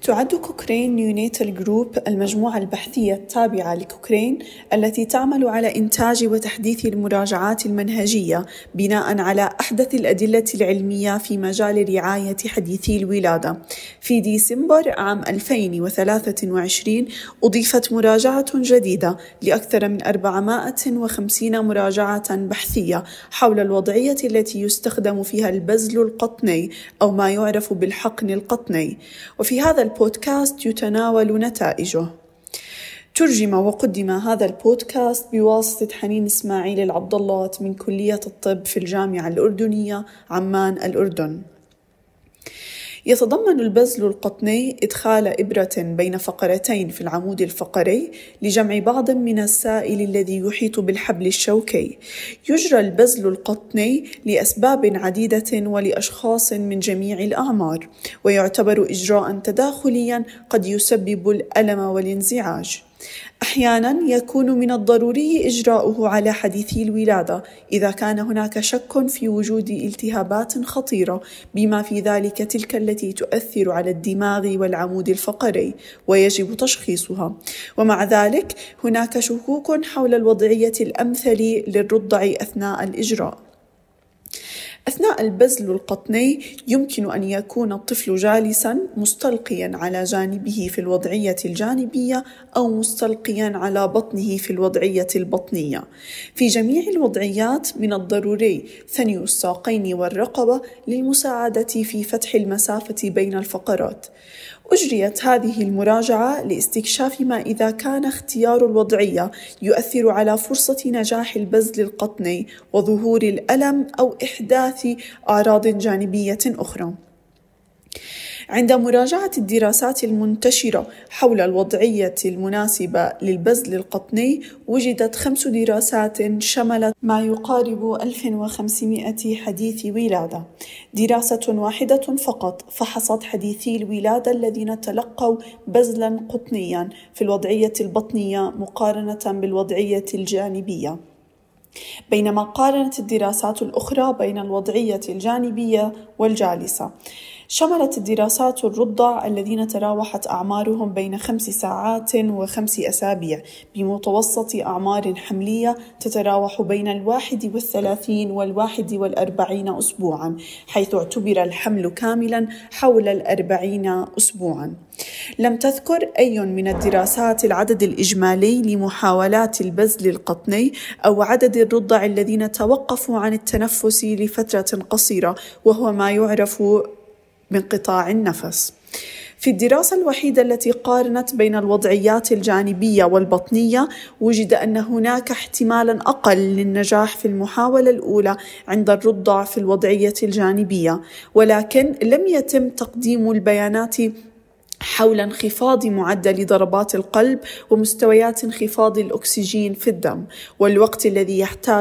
تعد كوكرين نيونيتال جروب المجموعة البحثية التابعة لكوكرين التي تعمل على إنتاج وتحديث المراجعات المنهجية بناء على أحدث الأدلة العلمية في مجال رعاية حديثي الولادة. في ديسمبر عام 2023 أضيفت مراجعة جديدة لأكثر من 450 مراجعة بحثية حول الوضعية التي يستخدم فيها البزل القطني أو ما يعرف بالحقن القطني، وفي هذا البودكاست يتناول نتائجه. ترجم وقدم هذا البودكاست بواسطة حنين إسماعيل العبداللات من كلية الطب في الجامعة الأردنية عمان الأردن. يتضمن البزل القطني إدخال إبرة بين فقرتين في العمود الفقري لجمع بعض من السائل الذي يحيط بالحبل الشوكي. يجرى البزل القطني لأسباب عديدة ولأشخاص من جميع الأعمار، ويعتبر إجراء تداخليا قد يسبب الألم والانزعاج. أحيانا يكون من الضروري إجراؤه على حديثي الولادة إذا كان هناك شك في وجود التهابات خطيرة، بما في ذلك تلك التي تؤثر على الدماغ والعمود الفقري، ويجب تشخيصها. ومع ذلك هناك شكوك حول الوضعية الأمثل للرضع أثناء الإجراء. أثناء البزل القطني يمكن أن يكون الطفل جالساً مستلقياً على جانبه في الوضعية الجانبية أو مستلقياً على بطنه في الوضعية البطنية. في جميع الوضعيات من الضروري ثني الساقين والرقبة للمساعدة في فتح المسافة بين الفقرات. أجريت هذه المراجعة لاستكشاف ما إذا كان اختيار الوضعية يؤثر على فرصة نجاح البزل القطني وظهور الألم أو إحداث أعراض جانبية أخرى. عند مراجعة الدراسات المنتشرة حول الوضعية المناسبة للبزل القطني، وجدت 5 دراسات شملت ما يقارب 1500 حديث ولادة. دراسة واحدة فقط فحصت حديثي الولادة الذين تلقوا بزلا قطنيا في الوضعية البطنية مقارنة بالوضعية الجانبية، بينما قارنت الدراسات الأخرى بين الوضعية الجانبية والجالسة. شملت الدراسات الرضع الذين تراوحت أعمارهم بين 5 ساعات و5 أسابيع، بمتوسط أعمار حملية تتراوح بين 31 و41 أسبوعا، حيث اعتبر الحمل كاملا حول 40 أسبوعا. لم تذكر أي من الدراسات العدد الإجمالي لمحاولات البزل القطني أو عدد الرضع الذين توقفوا عن التنفس لفترة قصيرة، وهو ما يعرف بانقطاع النفس. في الدراسة الوحيدة التي قارنت بين الوضعيات الجانبية والبطنية، وجد أن هناك احتمالا أقل للنجاح في المحاولة الأولى عند الرضع في الوضعية الجانبية، ولكن لم يتم تقديم البيانات حول انخفاض معدل ضربات القلب ومستويات انخفاض الأكسجين في الدم والوقت الذي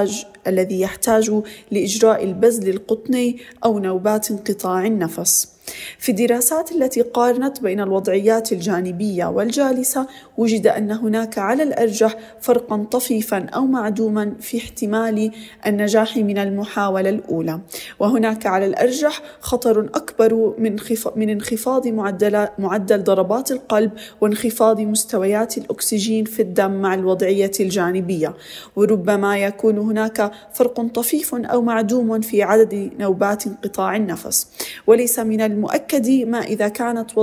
يحتاج لإجراء البزل القطني أو نوبات انقطاع النفس. في الدراسات التي قارنت بين الوضعيات الجانبية والجالسة، وجد أن هناك على الأرجح فرقا طفيفا أو معدوما في احتمال النجاح من المحاولة الأولى، وهناك على الأرجح خطر أكبر من انخفاض معدل ضربات القلب وانخفاض مستويات الأكسجين في الدم مع الوضعية الجانبية، وربما يكون هناك فرق طفيف أو معدوم في عدد نوبات انقطاع النفس. وليس من المؤكد ما إذا كانت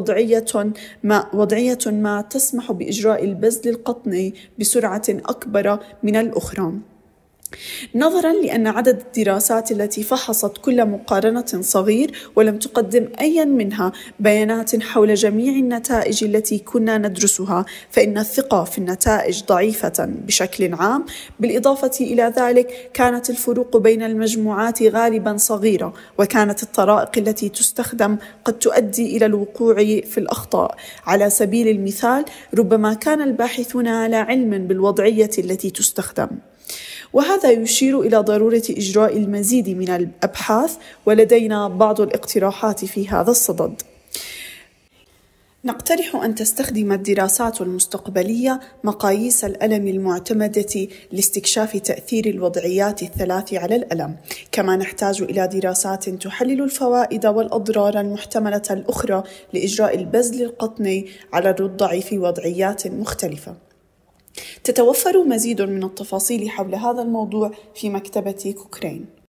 وضعية ما تسمح بإجراء البزل القطني بسرعة أكبر من الأخرى. نظرا لأن عدد الدراسات التي فحصت كل مقارنة صغير ولم تقدم أي منها بيانات حول جميع النتائج التي كنا ندرسها، فإن الثقة في النتائج ضعيفة بشكل عام. بالإضافة إلى ذلك كانت الفروق بين المجموعات غالبا صغيرة، وكانت الطرائق التي تستخدم قد تؤدي إلى الوقوع في الأخطاء. على سبيل المثال، ربما كان الباحثون على علم بالوضعية التي تستخدم، وهذا يشير إلى ضرورة إجراء المزيد من الأبحاث، ولدينا بعض الاقتراحات في هذا الصدد. نقترح أن تستخدم الدراسات المستقبلية مقاييس الألم المعتمدة لاستكشاف تأثير الوضعيات الثلاث على الألم، كما نحتاج إلى دراسات تحلل الفوائد والأضرار المحتملة الأخرى لإجراء البذل القطني على الرضع في وضعيات مختلفة. تتوفر مزيد من التفاصيل حول هذا الموضوع في مكتبة كوكرين.